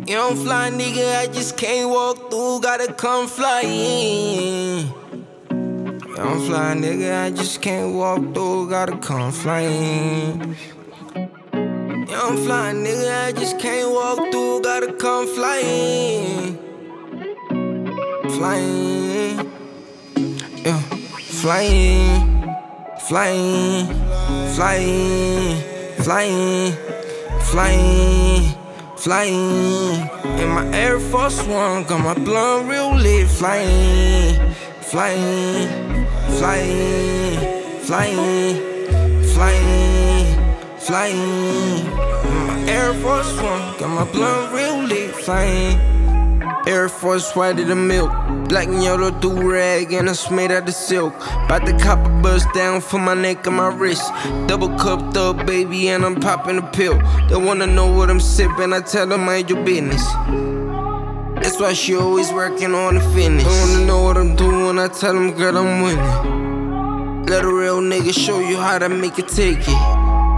You don't fly, nigga, I just can't walk through, gotta come fly in. You don't fly, nigga, I just can't walk through, gotta come fly in. You don't fly, nigga, I just can't walk through, gotta come fly in. Fly in, yeah, fly in, fly in, fly in, fly in, fly in. Flying in my Air Force One, got my blunt real lit. Flying, flying, flying, flying, flying, flying. In my Air Force One, got my blunt real lit. Flying. Air Force white of the milk, black and yellow do-rag, and it's made out of silk. Bout to cop a bust down for my neck and my wrist. Double cupped up, baby, and I'm popping a pill. They wanna know what I'm sipping, I tell them mind your business. That's why she always working on the fitness. They wanna know what I'm doing, I tell them, girl, I'm winning. Let a real nigga show you how to make it take it.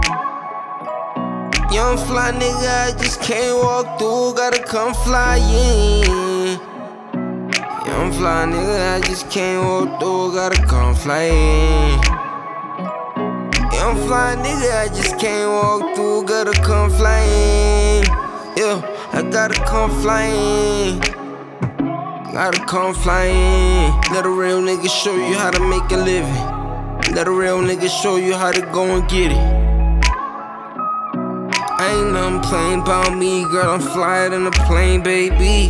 Young fly nigga, I just can't walk through, gotta come fly in. Young fly nigga, I just can't walk through, gotta come fly in. Young fly nigga, I just can't walk through, gotta come fly in. Yeah, I gotta come fly in. Gotta come fly in. Let a real nigga show you how to make a living. Let a real nigga show you how to go and get it. Ain't nothing plain about me, girl, I'm flyer than a plane, baby.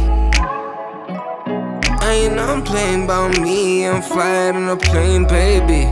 Ain't nothing plain about me, I'm flyer than a plane, baby.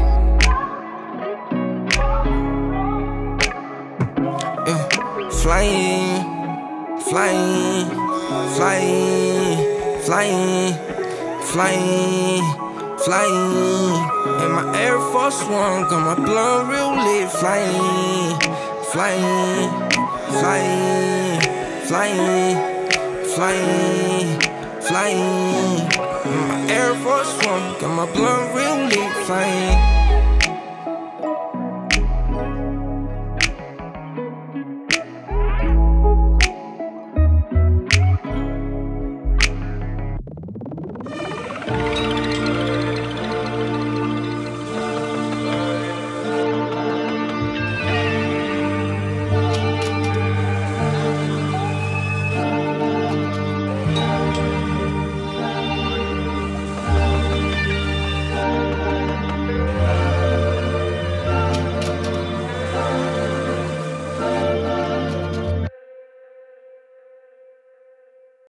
Yeah. Flying, flying, flying, flying, flying, flying. In my Air Force One, got my blunt real lit. Flying, flying. Flying, flying, flying, flying. In my Air Force One, got my blunt real lit. Flying.